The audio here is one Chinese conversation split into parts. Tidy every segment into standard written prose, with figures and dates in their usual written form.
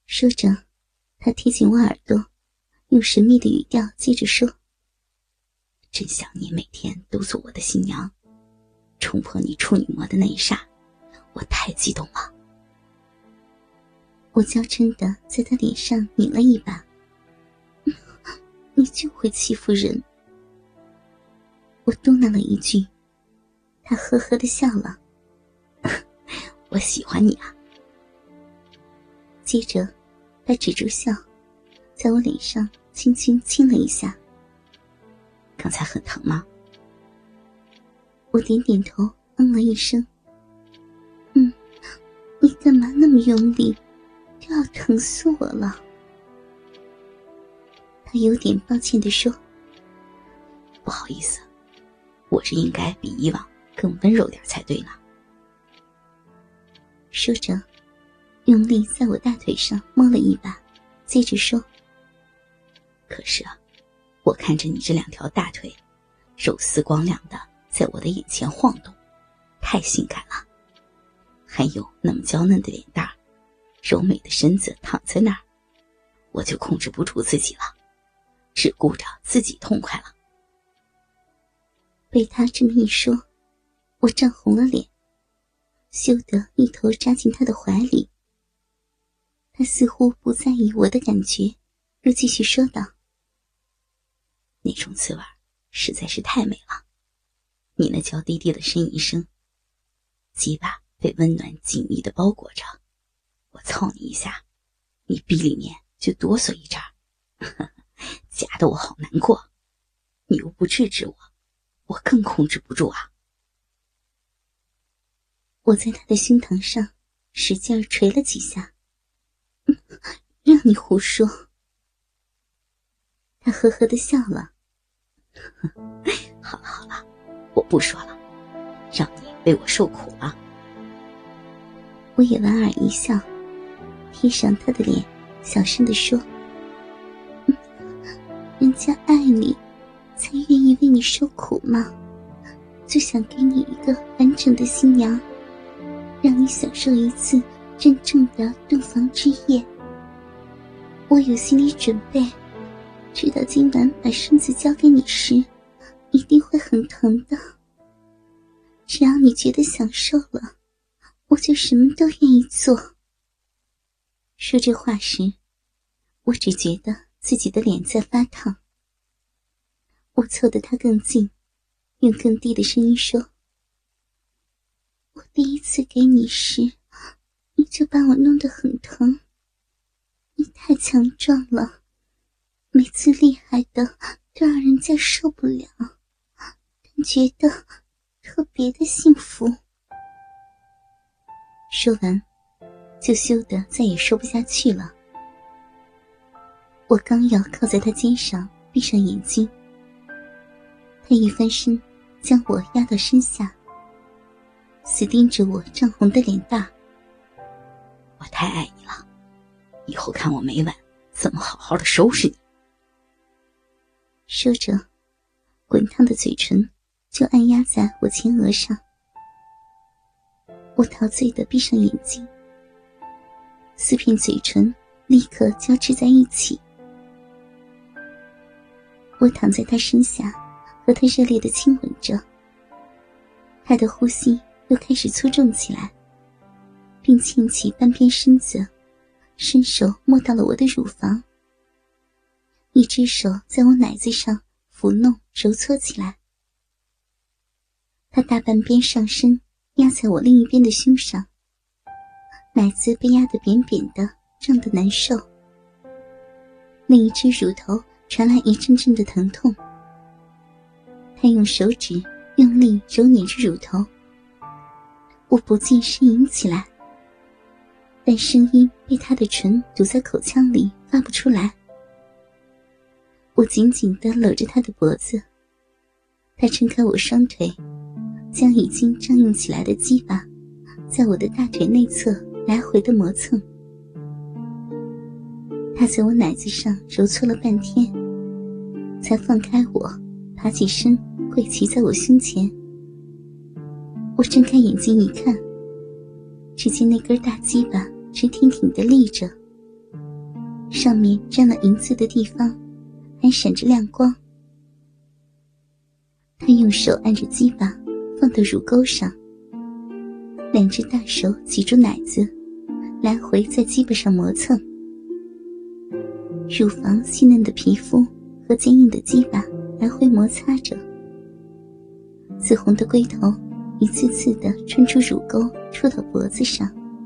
说着，他贴近我耳朵，用神秘的语调接着说： 真想你每天都做我的新娘，冲破你处女膜的那一刹，我太激动了。 我娇嗔地在他脸上拧了一把。你就会欺负人。我嘟囔了一句，他呵呵地笑了。 我喜欢你啊。 接着他止住笑，在我脸上轻轻亲了一下。 刚才很疼吗？ 我点点头，嗯了一声。你干嘛那么用力，就要疼死我了。他有点抱歉地说。 不好意思，我是应该比以往更温柔点才对呢。 说着，用力在我大腿上摸了一把，接着说： 可是啊，我看着你这两条大腿肉丝光亮的在我的眼前晃动，太性感了。还有那么娇嫩的脸蛋，柔美的身子躺在那儿，我就控制不住自己了，只顾着自己痛快了。 被他这么一说，我涨红了脸，羞得一头扎进他的怀里。他似乎不在意我的感觉，又继续说道： 那种滋味实在是太美了。你那娇滴滴的呻吟声，鸡巴被温暖紧密地包裹着，我操你一下，你逼里面就哆嗦一阵儿，夹得我好难过。你又不制止我，我更控制不住啊。 我在他的胸膛上使劲捶了几下。让你胡说。他呵呵地笑了。 好了好了，我不说了，让你为我受苦了。 我也莞尔一笑，贴上他的脸，小声地说：人家爱你，才愿意为你受苦吗？就想给你一个完整的新娘，让你享受一次真正的洞房之夜。我有心理准备，知道今晚把身子交给你时，一定会很疼的。只要你觉得享受了，我就什么都愿意做。说这话时，我只觉得自己的脸在发烫。我凑得他更近，用更低的声音说：我第一次给你时，你就把我弄得很疼。你太强壮了，每次厉害的都让人家受不了，但觉得特别的幸福。说完，就羞得再也说不下去了。我刚要靠在他肩上，闭上眼睛，他一翻身将我压到身下，死盯着我涨红的脸蛋。 我太爱你了，以后看我每晚怎么好好的收拾你。 说着，滚烫的嘴唇就按压在我前额上。我陶醉地闭上眼睛，四片嘴唇立刻交织在一起。我躺在他身下，和他热烈地亲吻着。他的呼吸又开始粗重起来，并牵起半边身子，伸手摸到了我的乳房，一只手在我奶子上抚弄揉搓起来。他大半边上身压在我另一边的胸上，奶子被压得扁扁的，胀得难受。另一只乳头传来一阵阵的疼痛。他用手指用力揉捻着乳头，我不禁呻吟起来，但声音被他的唇堵在口腔里，发不出来。我紧紧地搂着他的脖子，他撑开我双腿，将已经胀硬起来的鸡巴在我的大腿内侧来回的磨蹭。他在我奶子上揉搓了半天，才放开我，爬起身跪骑在我胸前。我睁开眼睛一看，只见那根大鸡巴直挺挺地立着， 上面沾了银子的地方还闪着亮光。他用手按着鸡巴放到乳沟上，两只大手挤住奶子，来回在鸡巴上磨蹭。乳房细嫩的皮肤和坚硬的鸡巴来回摩擦着，紫红的龟头一次次地穿出乳沟，戳到脖子上。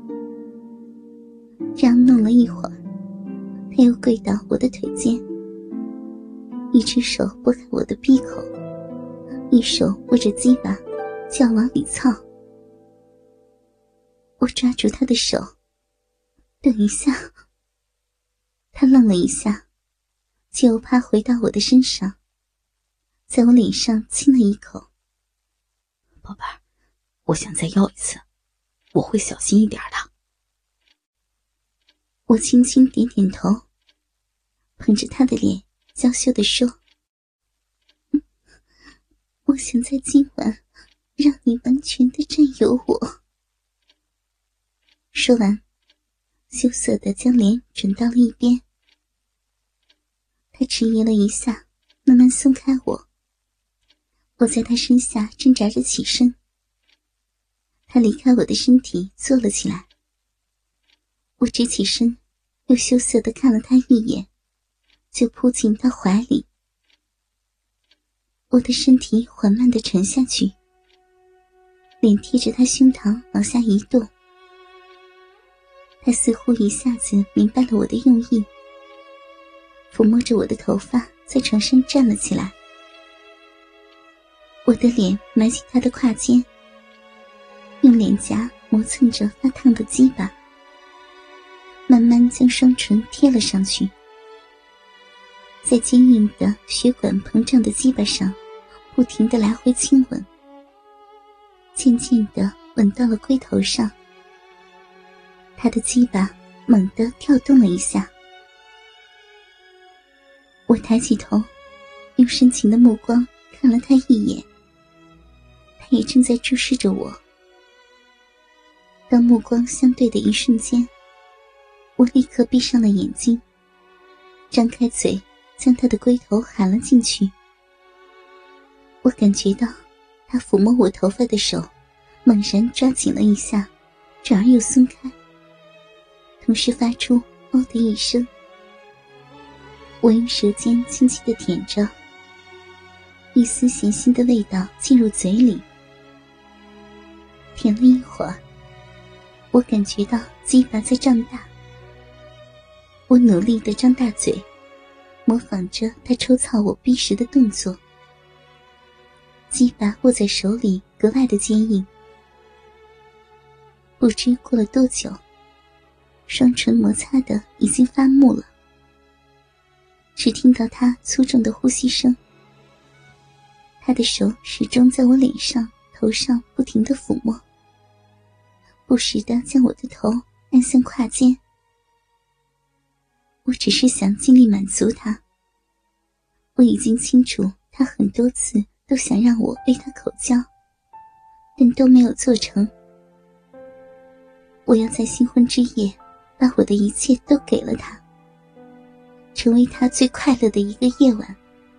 这样弄了一会儿，他又跪到我的腿间，一只手拨开我的闭口，一手握着鸡巴就要往里操。我抓住他的手，等一下。他愣了一下，就趴回到我的身上，在我脸上亲了一口。 宝贝儿，我想再要一次，我会小心一点的。 我轻轻点点头，捧着他的脸娇羞地说，我想在今晚让你完全地占有我。说完，羞涩地将脸转到了一边。他迟疑了一下，慢慢松开我。我在他身下挣扎着起身。他离开我的身体坐了起来。我直起身，又羞涩地看了他一眼，就扑进他怀里。我的身体缓慢地沉下去，脸贴着他胸膛往下移动。他似乎一下子明白了我的用意，抚摸着我的头发，在床上站了起来。我的脸埋进他的胯间，用脸颊磨蹭着发烫的鸡巴，慢慢将双唇贴了上去，在坚硬的血管膨胀的鸡巴上不停地来回亲吻，渐渐地吻到了龟头上。他的鸡巴猛地跳动了一下。我抬起头，用深情的目光看了他一眼，他也正在注视着我。当目光相对的一瞬间，我立刻闭上了眼睛，张开嘴将他的龟头含了进去。我感觉到他抚摸我头发的手猛然抓紧了一下，转而又松开，同时发出哦的一声。我用舌尖轻轻地舔着，一丝咸腥的味道进入嘴里。舔了一会儿，我感觉到鸡巴在胀大。我努力地张大嘴，模仿着他抽操我逼时的动作。鸡巴握在手里格外的坚硬。不知过了多久，双唇摩擦的已经发木了，只听到他粗重的呼吸声。他的手始终在我脸上头上不停地抚摸，不时地将我的头按向胯间。我只是想尽力满足他。我已经清楚他很多次都想让我为他口交，但都没有做成。我要在新婚之夜把我的一切都给了他，成为他最快乐的一个夜晚。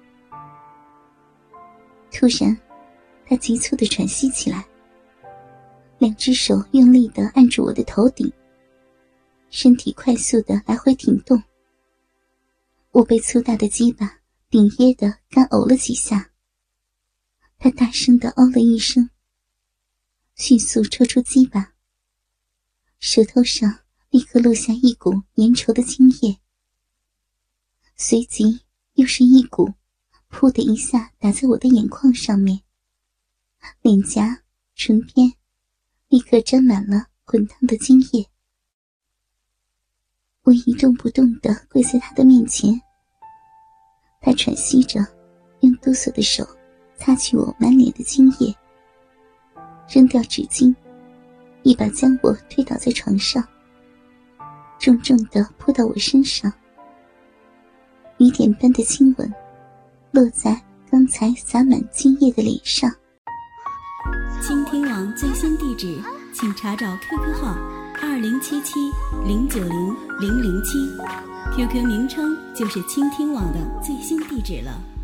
突然，他急促地喘息起来，两只手用力地按住我的头顶，身体快速地来回挺动。我被粗大的鸡巴顶噎得干呕了几下。他大声地哦了一声，迅速抽出鸡巴，舌头上立刻落下一股粘稠的精液，随即又是一股噗的一下打在我的眼眶上面，脸颊、唇边立刻沾满了滚烫的精液。我一动不动地跪在他的面前，他喘息着，用哆嗦的手擦去我满脸的精液，扔掉纸巾，一把将我推倒在床上，重重地扑到我身上。雨点般的亲吻落在刚才洒满精液的脸上。 倾听网最新地址，请查找 QQ 号 2077-090-007，QQ 名称就是倾听网的最新地址了。